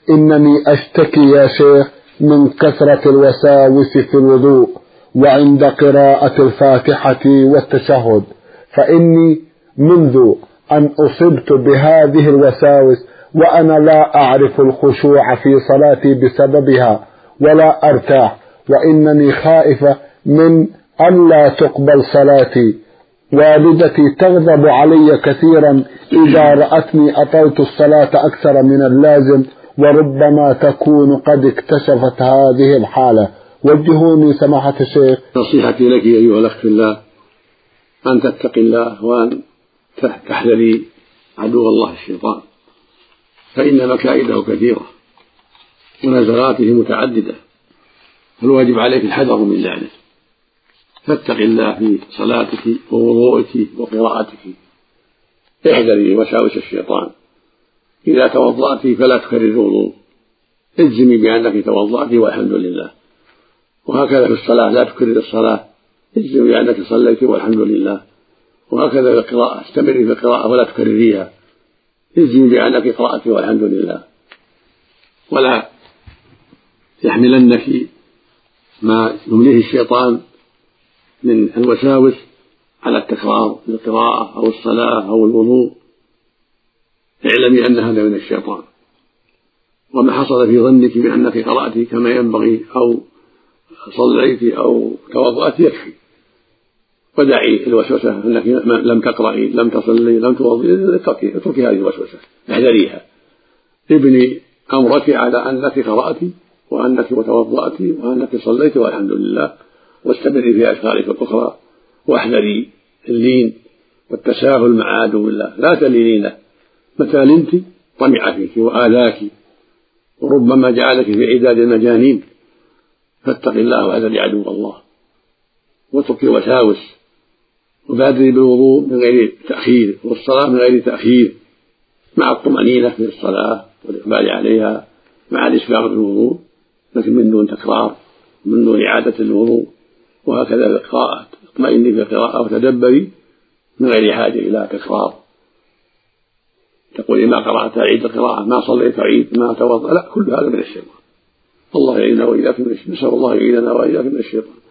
إنني أشتكي يا شيخ من كثرة الوساوس في الوضوء وعند قراءة الفاتحة والتشهد، فإني منذ أن أصبت بهذه الوساوس وأنا لا أعرف الخشوع في صلاتي بسببها ولا أرتاح، وإنني خائفة من أن لا تقبل صلاتي. والدتي تغضب علي كثيرا إذا رأتني أطلت الصلاة أكثر من اللازم، وربما تكون قد اكتشفت هذه الحالة. وجهوني سماحة الشيخ. نصيحتي لك أيها الأخ في الله أن تتقي الله وأن تحذري عدو الله الشيطان، فإن مكائده كثيرة ونزغاته متعددة، فالواجب عليك الحذر من ذلك. فاتق الله في صلاتك ووضوءك وقراءتك، احذري وساوس الشيطان. إذا توضأت فلا تكرر الوضوء، اجزمي بأنك توضأت والحمد لله. وهكذا في الصلاة لا تكرر الصلاة، اجزمي بأنك صليت والحمد لله. وهكذا في القراءة استمري في القراءة ولا تكرريها، اجزمي بأنك قرأت والحمد لله. ولا يحملنك ما يمليه الشيطان من الوساوس على التكرار في القراءة أو الصلاة أو الوضوء. اعلمي أن هذا من الشيطان، وما حصل في ظنك بأنك قرأت كما ينبغي أو صليت أو توضأت يكفي، ودعي الوسوسة أنك لم تقرأي لم تصلي لم توضئي، اتركي هذه الوسوسة، احذريها. ابني أمرك على أنك قرأت وأنك توضأت وأنك صليت والحمد لله، واستمري في أذكارك الأخرى، واحذري اللين والتساهل مع عدو الله، لا تلينينه. متى لنت طمع فيك وآذاك وربما جعلك في عداد المجانين، فاتق الله واحذري عدو الله، واتركي الوساوس، وبادري بالوضوء من غير تأخير والصلاة من غير تأخير، مع الطمأنينة في الصلاة والإقبال عليها مع الإسباغ في الوضوء، لكن من دون تكرار، من دون إعادة الوضوء. وهكذا في القراءة، اطمئني في القراءة وتدبري من غير حاجة إلى تكرار. تقولي ما قرأت أعيد القراءة، ما صليت أعيد، ما توضأ، لا، كل هذا من الشيطان. الله يعيننا وإياك من الشيطان، نسأل الله يعيننا وإياك من الشيطان.